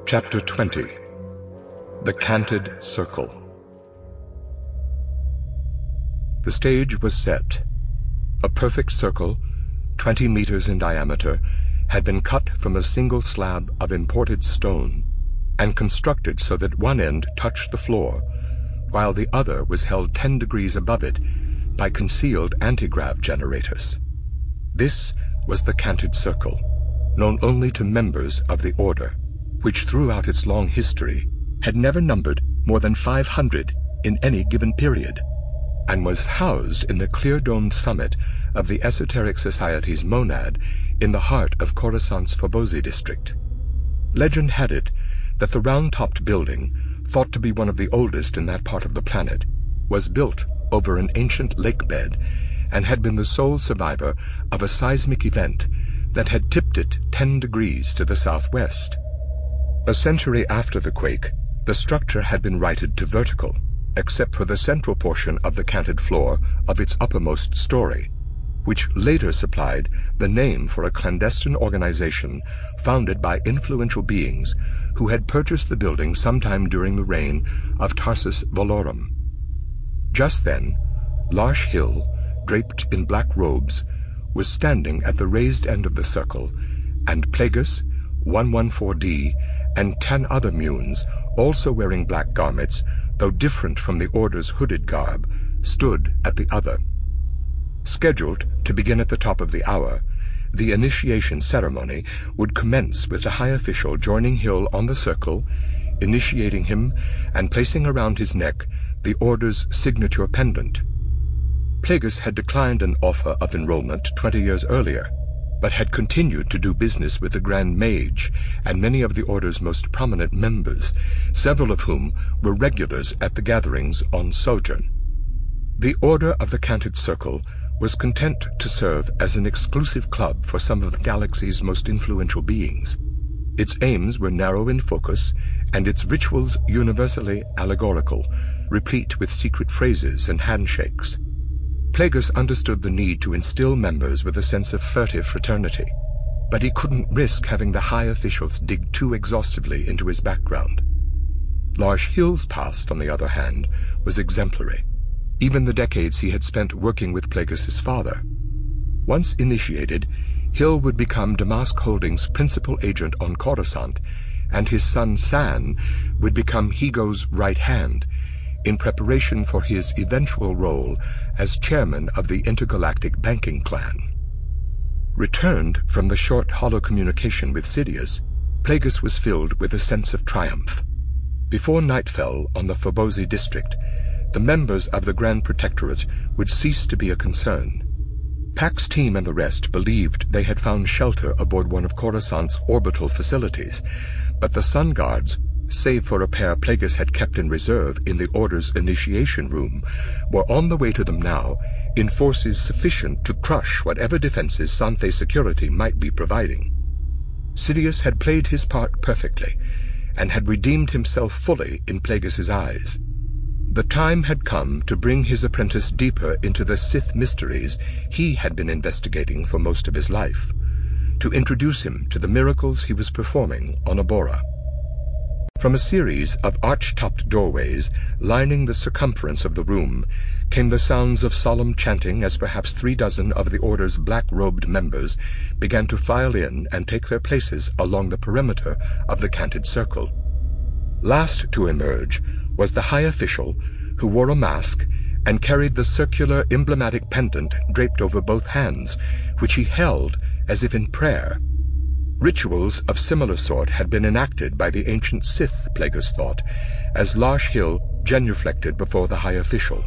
Chapter 20. The Canted Circle. The stage was set. A perfect circle, 20 meters in diameter, had been cut from a single slab of imported stone and constructed so that one end touched the floor, while the other was held 10 degrees above it by concealed anti-grav generators. This was the Canted Circle, known only to members of the Order, which throughout its long history had never numbered more than 500 in any given period, and was housed in the clear-domed summit of the Esoteric Society's monad in the heart of Coruscant's Phobosy district. Legend had it that the round-topped building, thought to be one of the oldest in that part of the planet, was built over an ancient lake bed and had been the sole survivor of a seismic event that had tipped it 10 degrees to the southwest. A century after the quake, the structure had been righted to vertical, except for the central portion of the canted floor of its uppermost story, which later supplied the name for a clandestine organization founded by influential beings who had purchased the building sometime during the reign of Tarsus Valorum. Just then, Larsh Hill, draped in black robes, was standing at the raised end of the circle, and Plagueis, 114D, and 10 other Munes, also wearing black garments, though different from the Order's hooded garb, stood at the other. Scheduled to begin at the top of the hour, the initiation ceremony would commence with the high official joining Hill on the circle, initiating him and placing around his neck the Order's signature pendant. Plagueis had declined an offer of enrollment 20 years earlier, but had continued to do business with the Grand Mage and many of the Order's most prominent members, several of whom were regulars at the gatherings on Sojourn. The Order of the Canted Circle was content to serve as an exclusive club for some of the galaxy's most influential beings. Its aims were narrow in focus, and its rituals universally allegorical, replete with secret phrases and handshakes. Plagueis understood the need to instill members with a sense of furtive fraternity, but he couldn't risk having the high officials dig too exhaustively into his background. Larsh Hill's past, on the other hand, was exemplary, even the decades he had spent working with Plagueis' father. Once initiated, Hill would become Damask Holdings' principal agent on Coruscant, and his son San would become Higo's right hand, in preparation for his eventual role as chairman of the Intergalactic Banking Clan. Returned from the short holocommunication with Sidious, Plagueis was filled with a sense of triumph. Before night fell on the Phobosy district, the members of the Grand Protectorate would cease to be a concern. Pax's team and the rest believed they had found shelter aboard one of Coruscant's orbital facilities, but the Sun Guards, save for a pair Plagueis had kept in reserve in the Order's initiation room, were on the way to them now in forces sufficient to crush whatever defenses Santhe Security might be providing. Sidious had played his part perfectly, and had redeemed himself fully in Plagueis' eyes. The time had come to bring his apprentice deeper into the Sith mysteries he had been investigating for most of his life, to introduce him to the miracles he was performing on Abora. From a series of arch-topped doorways lining the circumference of the room came the sounds of solemn chanting as perhaps 36 of the Order's black-robed members began to file in and take their places along the perimeter of the Canted Circle. Last to emerge was the high official, who wore a mask and carried the circular emblematic pendant draped over both hands, which he held as if in prayer. Rituals of similar sort had been enacted by the ancient Sith, Plagueis thought, as Larsh Hill genuflected before the high official.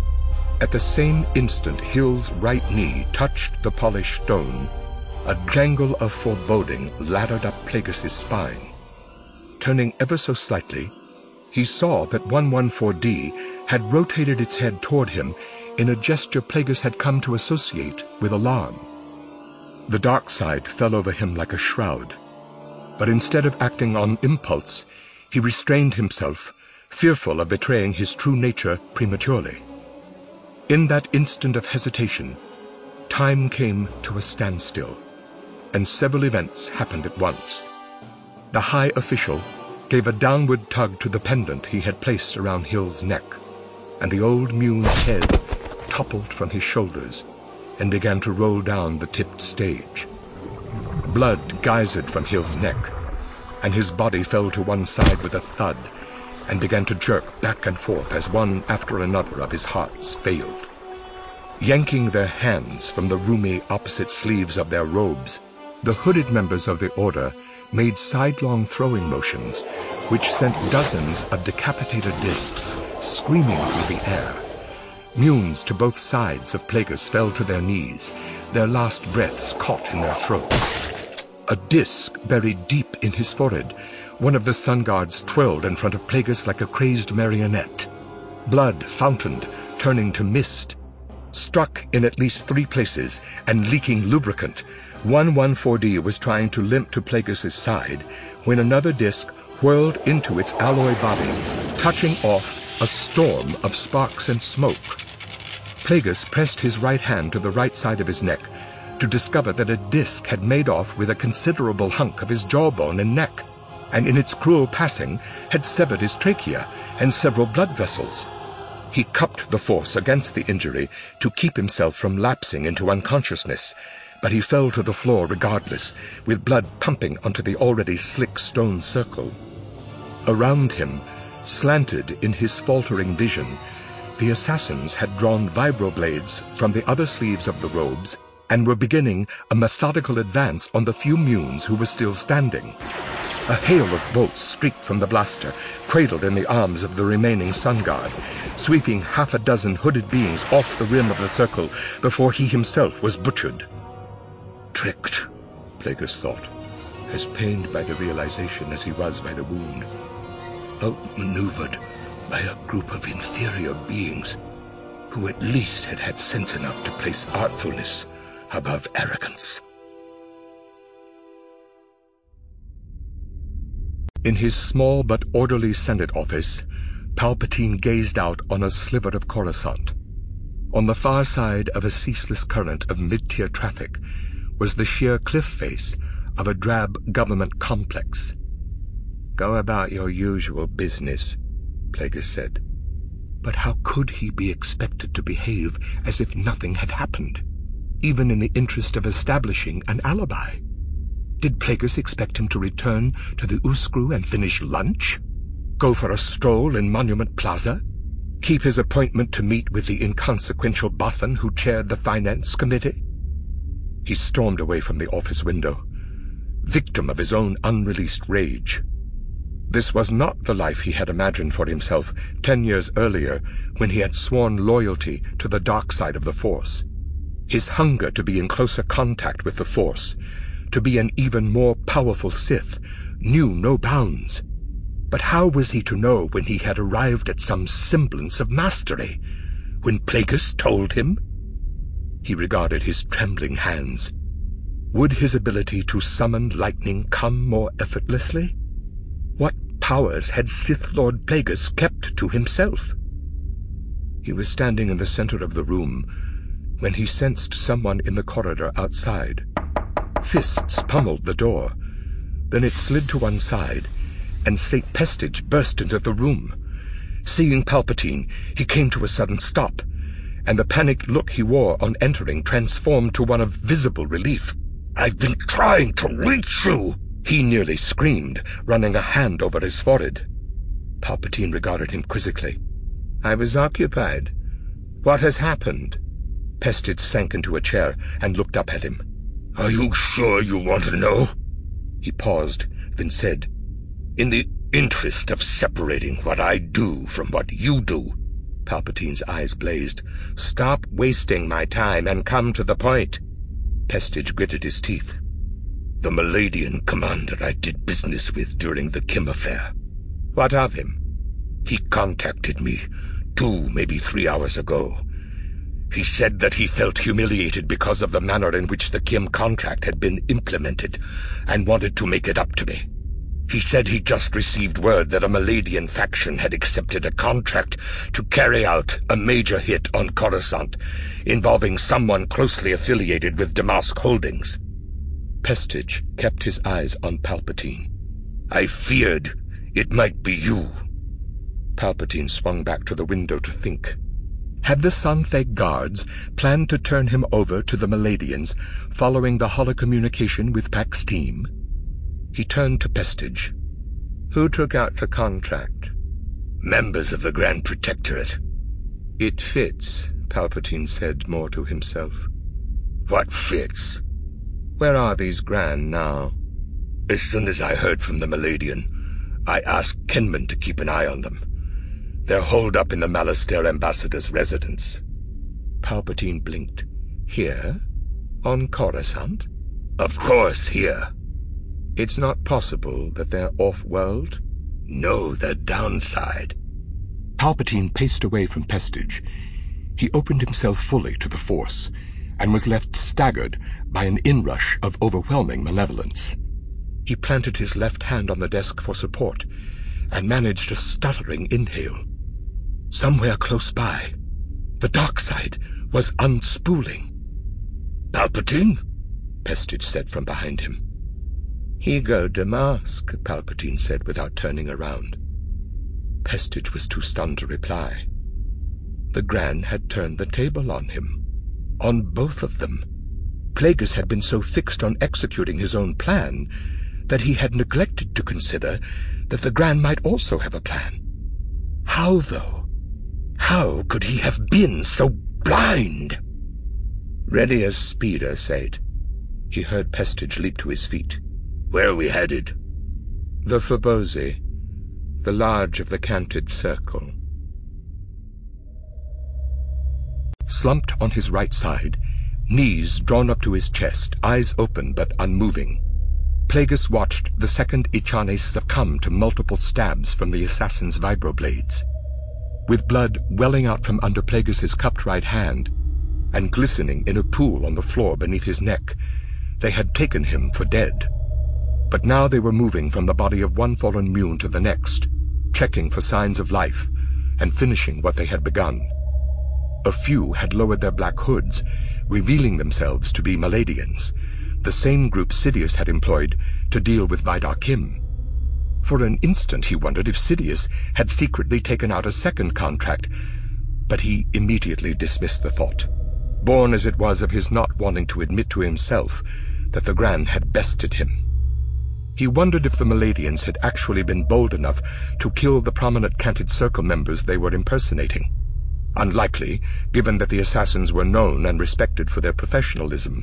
At the same instant Hill's right knee touched the polished stone, a jangle of foreboding laddered up Plagueis' spine. Turning ever so slightly, he saw that 114D had rotated its head toward him in a gesture Plagueis had come to associate with alarm. The dark side fell over him like a shroud, but instead of acting on impulse, he restrained himself, fearful of betraying his true nature prematurely. In that instant of hesitation, time came to a standstill, and several events happened at once. The high official, gave a downward tug to the pendant he had placed around Hill's neck, and the old Mune's head toppled from his shoulders and began to roll down the tipped stage. Blood geysered from Hill's neck, and his body fell to one side with a thud and began to jerk back and forth as one after another of his hearts failed. Yanking their hands from the roomy opposite sleeves of their robes, the hooded members of the Order made sidelong throwing motions which sent dozens of decapitated discs screaming through the air. Munes to both sides of Plagueis fell to their knees, their last breaths caught in their throats. A disc buried deep in his forehead, one of the sun guards twirled in front of Plagueis like a crazed marionette. Blood fountained, turning to mist. Struck in at least 3 places and leaking lubricant, 114D was trying to limp to Plagueis' side when another disc whirled into its alloy body, touching off a storm of sparks and smoke. Plagueis pressed his right hand to the right side of his neck to discover that a disc had made off with a considerable hunk of his jawbone and neck, and in its cruel passing had severed his trachea and several blood vessels. He cupped the force against the injury to keep himself from lapsing into unconsciousness, but he fell to the floor regardless, with blood pumping onto the already slick stone circle. Around him, slanted in his faltering vision, the assassins had drawn vibroblades from the other sleeves of the robes and were beginning a methodical advance on the few Munes who were still standing. A hail of bolts streaked from the blaster, cradled in the arms of the remaining sun guard, sweeping half a dozen hooded beings off the rim of the circle before he himself was butchered. Tricked, Plagueis thought, as pained by the realization as he was by the wound. Outmaneuvered by a group of inferior beings who at least had had sense enough to place artfulness above arrogance. In his small but orderly Senate office, Palpatine gazed out on a sliver of Coruscant. On the far side of a ceaseless current of mid-tier traffic was the sheer cliff face of a drab government complex. "Go about your usual business," Plagueis said. But how could he be expected to behave as if nothing had happened, even in the interest of establishing an alibi? Did Plagueis expect him to return to the Uskru and finish lunch? Go for a stroll in Monument Plaza? Keep his appointment to meet with the inconsequential Bothan who chaired the Finance Committee? He stormed away from the office window, victim of his own unreleased rage. This was not the life he had imagined for himself 10 years earlier when he had sworn loyalty to the dark side of the Force. His hunger to be in closer contact with the Force, to be an even more powerful Sith, knew no bounds. But how was he to know when he had arrived at some semblance of mastery? When Plagueis told him? He regarded his trembling hands. Would his ability to summon lightning come more effortlessly? What powers had Sith Lord Plagueis kept to himself? He was standing in the center of the room when he sensed someone in the corridor outside. Fists pummeled the door. Then it slid to one side, and Saint Pestage burst into the room. Seeing Palpatine, he came to a sudden stop, and the panicked look he wore on entering transformed to one of visible relief. "I've been trying to reach you!" he nearly screamed, running a hand over his forehead. Palpatine regarded him quizzically. "I was occupied. What has happened?" Pestage sank into a chair and looked up at him. "Are you sure you want to know?" He paused, then said, "In the interest of separating what I do from what you do," Palpatine's eyes blazed, "stop wasting my time and come to the point." Pestage gritted his teeth. "The Maladian commander I did business with during the Kim affair. What of him?" "He contacted me 2, maybe 3 hours ago. He said that he felt humiliated because of the manner in which the Kim contract had been implemented and wanted to make it up to me. He said he just received word that a Maladian faction had accepted a contract to carry out a major hit on Coruscant involving someone closely affiliated with Damask Holdings." Pestage kept his eyes on Palpatine. "I feared It might be you. Palpatine swung back to the window to think. Had the Santheg guards planned to turn him over to the Maladians following the holocommunication with Pax's team? He turned to Pestage. Who took out the contract? Members of the Grand Protectorate. It fits, Palpatine said more to himself. What fits? Where are these Gran now? As soon as I heard from the Maladian, I asked Kenman to keep an eye on them. They're holed up in the Malastair ambassador's residence. Palpatine blinked. Here? On Coruscant? Of course, here. It's not possible that they're off-world? No, they're downside. Palpatine paced away from Pestage. He opened himself fully to the Force, and was left staggered by an inrush of overwhelming malevolence. He planted his left hand on the desk for support, and managed a stuttering inhale. Somewhere close by, the dark side was unspooling. Palpatine? Pestage said from behind him. Ego Damask, Palpatine said without turning around. Pestage was too stunned to reply. The Gran had turned the table on him. On both of them. Plagueis had been so fixed on executing his own plan that he had neglected to consider that the Gran might also have a plan. How, though? How could he have been so blind? Ready as Speeder said. He heard Pestage leap to his feet. Where are we headed? The Fobosi, the large of the canted circle. Slumped on his right side, knees drawn up to his chest, eyes open but unmoving, Plagueis watched the second Ichane succumb to multiple stabs from the assassin's vibroblades. With blood welling out from under Plagueis's cupped right hand, and glistening in a pool on the floor beneath his neck, they had taken him for dead. But now they were moving from the body of one fallen Mune to the next, checking for signs of life, and finishing what they had begun. A few had lowered their black hoods, revealing themselves to be Maladians, the same group Sidious had employed to deal with Vidar Kim. For an instant he wondered if Sidious had secretly taken out a second contract, but he immediately dismissed the thought, born as it was of his not wanting to admit to himself that the Gran had bested him. He wondered if the Maladians had actually been bold enough to kill the prominent Canted Circle members they were impersonating. Unlikely, given that the assassins were known and respected for their professionalism.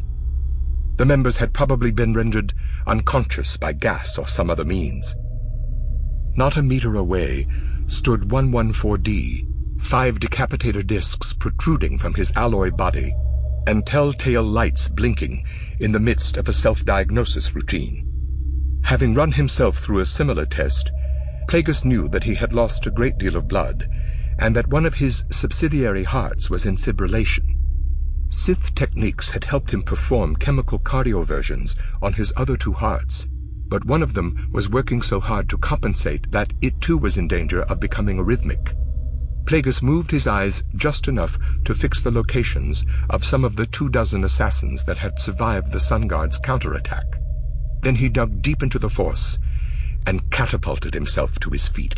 The members had probably been rendered unconscious by gas or some other means. Not a meter away stood 114D, 5 decapitator discs protruding from his alloy body, and telltale lights blinking in the midst of a self-diagnosis routine. Having run himself through a similar test, Plagueis knew that he had lost a great deal of blood, and that one of his subsidiary hearts was in fibrillation. Sith techniques had helped him perform chemical cardioversions on his other 2 hearts, but one of them was working so hard to compensate that it too was in danger of becoming arrhythmic. Plagueis moved his eyes just enough to fix the locations of some of the 24 assassins that had survived the Sun Guard's counterattack. Then he dug deep into the Force and catapulted himself to his feet.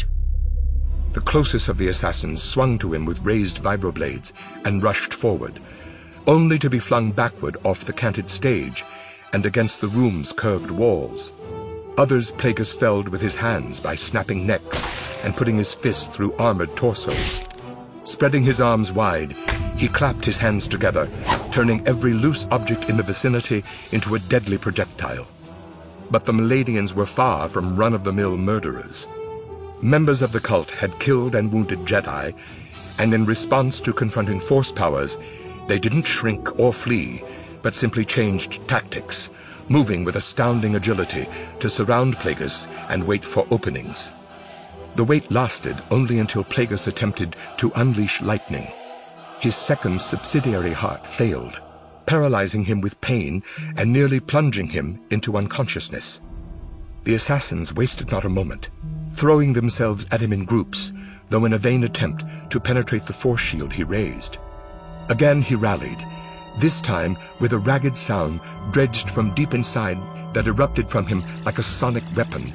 The closest of the assassins swung to him with raised vibroblades and rushed forward, only to be flung backward off the canted stage and against the room's curved walls. Others Plagueis felled with his hands by snapping necks and putting his fists through armored torsos. Spreading his arms wide, he clapped his hands together, turning every loose object in the vicinity into a deadly projectile. But the Maladians were far from run-of-the-mill murderers. Members of the cult had killed and wounded Jedi, and in response to confronting Force powers, they didn't shrink or flee, but simply changed tactics, moving with astounding agility to surround Plagueis and wait for openings. The wait lasted only until Plagueis attempted to unleash lightning. His second subsidiary heart failed, paralyzing him with pain and nearly plunging him into unconsciousness. The assassins wasted not a moment, throwing themselves at him in groups, though in a vain attempt to penetrate the force shield he raised. Again he rallied, this time with a ragged sound dredged from deep inside that erupted from him like a sonic weapon,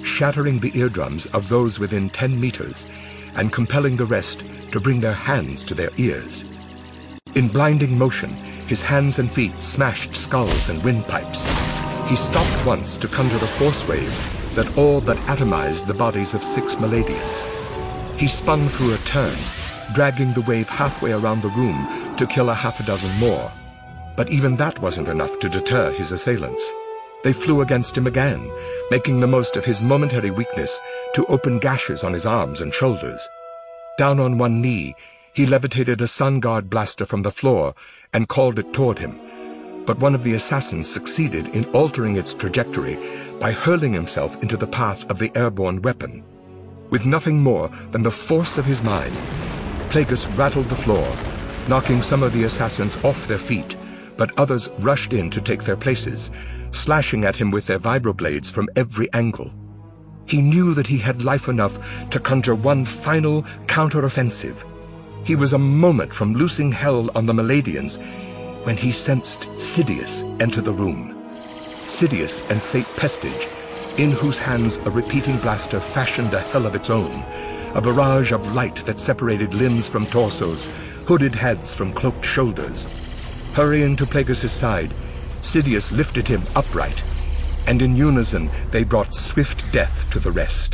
shattering the eardrums of those within 10 meters and compelling the rest to bring their hands to their ears. In blinding motion, his hands and feet smashed skulls and windpipes. He stopped once to conjure a force wave that all but atomized the bodies of 6 Maladians. He spun through a turn, dragging the wave halfway around the room to kill a half a dozen more. But even that wasn't enough to deter his assailants. They flew against him again, making the most of his momentary weakness to open gashes on his arms and shoulders. Down on one knee, he levitated a Sun Guard blaster from the floor and called it toward him. But one of the assassins succeeded in altering its trajectory by hurling himself into the path of the airborne weapon. With nothing more than the force of his mind, Plagueis rattled the floor, knocking some of the assassins off their feet, but others rushed in to take their places, slashing at him with their vibroblades from every angle. He knew that he had life enough to conjure one final counter-offensive. He was a moment from loosing hell on the Maladians when he sensed Sidious enter the room. Sidious and Saint Pestige, in whose hands a repeating blaster fashioned a hell of its own, a barrage of light that separated limbs from torsos, hooded heads from cloaked shoulders. Hurrying to Plagueis' side, Sidious lifted him upright, and in unison they brought swift death to the rest.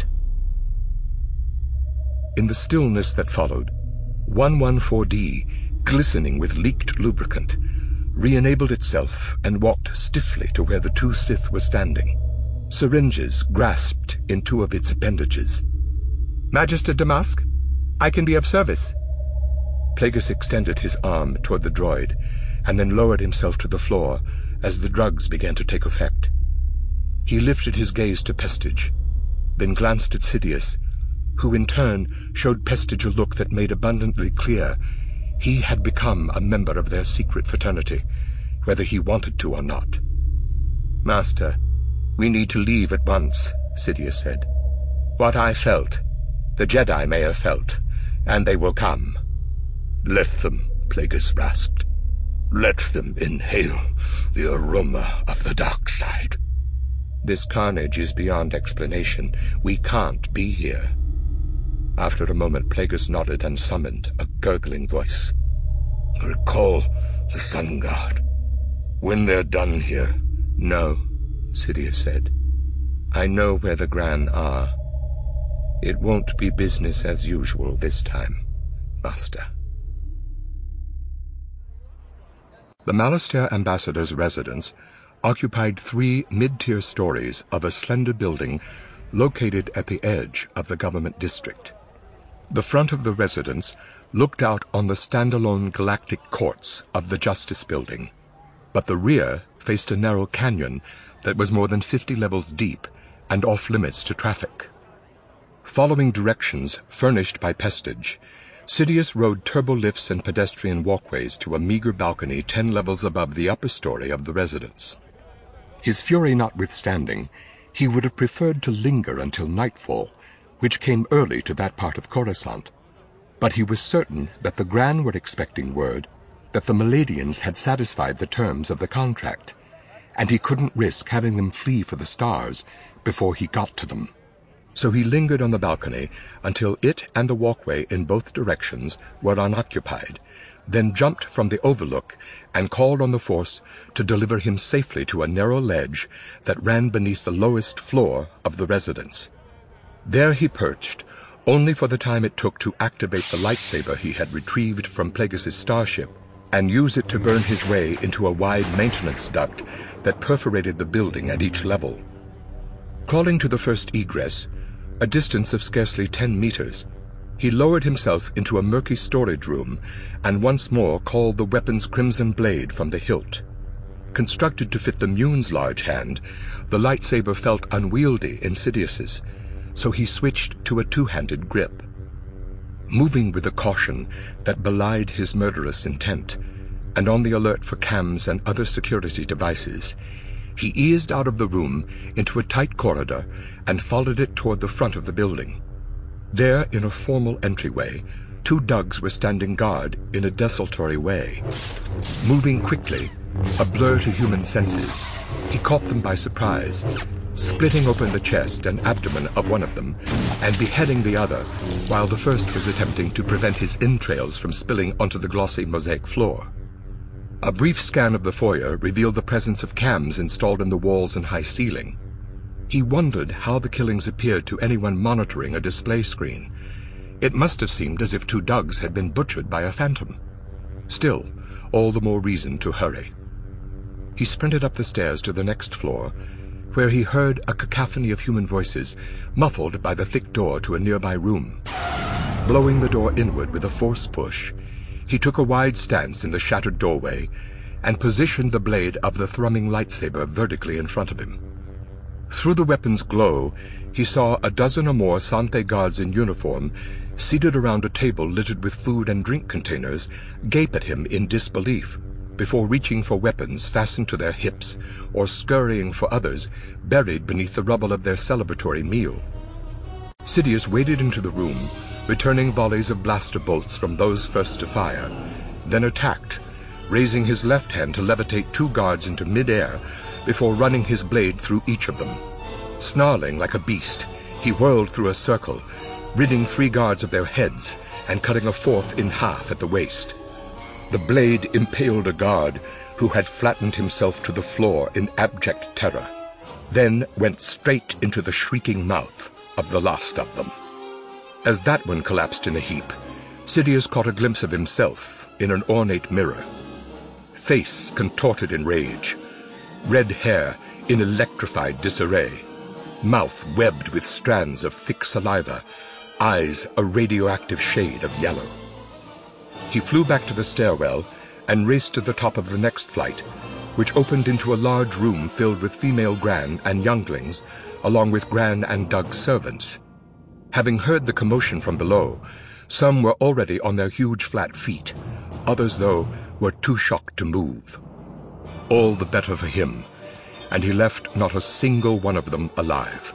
In the stillness that followed, 114D, glistening with leaked lubricant, re-enabled itself and walked stiffly to where the 2 Sith were standing, syringes grasped in 2 of its appendages. "Magister Damask, I can be of service." Plagueis extended his arm toward the droid, and then lowered himself to the floor as the drugs began to take effect. He lifted his gaze to Pestige, then glanced at Sidious, who in turn showed Pestige a look that made abundantly clear he had become a member of their secret fraternity, whether he wanted to or not. "Master, we need to leave at once," Sidious said. "What I felt, the Jedi may have felt, and they will come." "Let them," Plagueis rasped. "Let them inhale the aroma of the dark side." "This carnage is beyond explanation. We can't be here." After a moment, Plagueis nodded and summoned a gurgling voice. "Recall the Sun Guard. When they're done here." "No," Sidious said. "I know where the Gran are. It won't be business as usual this time, Master." The Malastare ambassador's residence occupied 3 mid-tier stories of a slender building located at the edge of the government district. The front of the residence looked out on the standalone galactic courts of the Justice Building, but the rear faced a narrow canyon that was more than 50 levels deep and off-limits to traffic. Following directions furnished by Pestige, Sidious rode turbolifts and pedestrian walkways to a meager balcony 10 levels above the upper story of the residence. His fury notwithstanding, he would have preferred to linger until nightfall, which came early to that part of Coruscant. But he was certain that the Gran were expecting word that the Maladians had satisfied the terms of the contract, and he couldn't risk having them flee for the stars before he got to them. So he lingered on the balcony until it and the walkway in both directions were unoccupied, then jumped from the overlook and called on the Force to deliver him safely to a narrow ledge that ran beneath the lowest floor of the residence. There he perched, only for the time it took to activate the lightsaber he had retrieved from Plagueis' starship and use it to burn his way into a wide maintenance duct that perforated the building at each level. Crawling to the first egress, a distance of scarcely 10 meters, he lowered himself into a murky storage room and once more called the weapon's crimson blade from the hilt. Constructed to fit the Mune's large hand, the lightsaber felt unwieldy in Sidious's, so he switched to a 2-handed grip. Moving with a caution that belied his murderous intent, and on the alert for cams and other security devices, he eased out of the room into a tight corridor and followed it toward the front of the building. There, in a formal entryway, Two Dugs were standing guard in a desultory way. Moving quickly, a blur to human senses, he caught them by surprise, splitting open the chest and abdomen of one of them and beheading the other, while the first was attempting to prevent his entrails from spilling onto the glossy mosaic floor. A brief scan of the foyer revealed the presence of cams installed in the walls and high ceiling. He wondered how the killings appeared to anyone monitoring a display screen. It must have seemed as if two Dugs had been butchered by a phantom. Still, all the more reason to hurry. He sprinted up the stairs to the next floor, where he heard a cacophony of human voices, muffled by the thick door to a nearby room. Blowing the door inward with a force push, he took a wide stance in the shattered doorway and positioned the blade of the thrumming lightsaber vertically in front of him. Through the weapon's glow, he saw a dozen or more Sante guards in uniform, seated around a table littered with food and drink containers, gape at him in disbelief, before reaching for weapons fastened to their hips or scurrying for others buried beneath the rubble of their celebratory meal. Sidious waded into the room, returning volleys of blaster bolts from those first to fire, then attacked, raising his left hand to levitate two guards into mid-air before running his blade through each of them. Snarling like a beast, he whirled through a circle, ridding three guards of their heads and cutting a fourth in half at the waist. The blade impaled a guard who had flattened himself to the floor in abject terror, then went straight into the shrieking mouth of the last of them. As that one collapsed in a heap, Sidious caught a glimpse of himself in an ornate mirror. Face contorted in rage, red hair in electrified disarray, mouth webbed with strands of thick saliva, eyes a radioactive shade of yellow. He flew back to the stairwell and raced to the top of the next flight, which opened into a large room filled with female Gran and younglings, along with Gran and Dug's servants. Having heard the commotion from below, some were already on their huge flat feet. Others, though, were too shocked to move. All the better for him, and he left not a single one of them alive.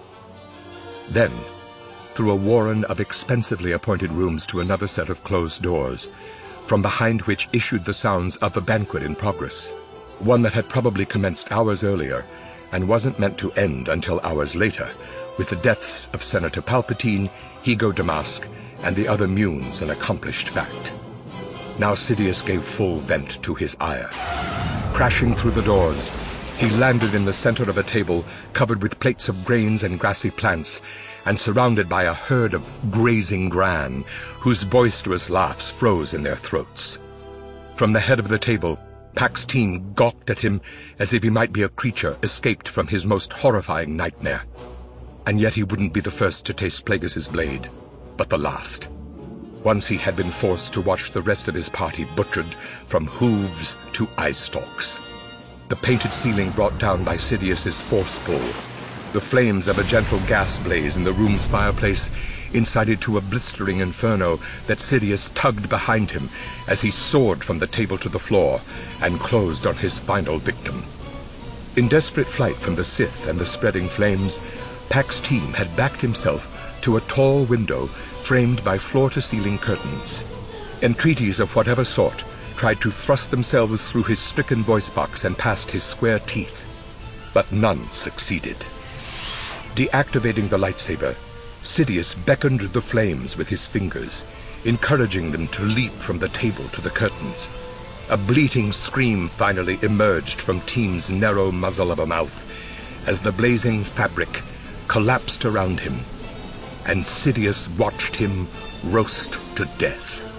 Then, through a warren of expensively appointed rooms to another set of closed doors, from behind which issued the sounds of a banquet in progress, one that had probably commenced hours earlier and wasn't meant to end until hours later, with the deaths of Senator Palpatine, Higo Damask, and the other Munes an accomplished fact. Now Sidious gave full vent to his ire. Crashing through the doors, he landed in the center of a table covered with plates of grains and grassy plants, and surrounded by a herd of grazing Gran, whose boisterous laughs froze in their throats. From the head of the table, Pax Team gawked at him as if he might be a creature escaped from his most horrifying nightmare. And yet he wouldn't be the first to taste Plagueis' blade, but the last. Once he had been forced to watch the rest of his party butchered from hooves to eye stalks. The painted ceiling brought down by Sidious's force pull, the flames of a gentle gas blaze in the room's fireplace incited to a blistering inferno that Sidious tugged behind him as he soared from the table to the floor and closed on his final victim. In desperate flight from the Sith and the spreading flames, Pax Team had backed himself to a tall window framed by floor-to-ceiling curtains. Entreaties of whatever sort tried to thrust themselves through his stricken voice box and past his square teeth, but none succeeded. Deactivating the lightsaber, Sidious beckoned the flames with his fingers, encouraging them to leap from the table to the curtains. A bleating scream finally emerged from Team's narrow muzzle of a mouth as the blazing fabric collapsed around him, and Sidious watched him roast to death.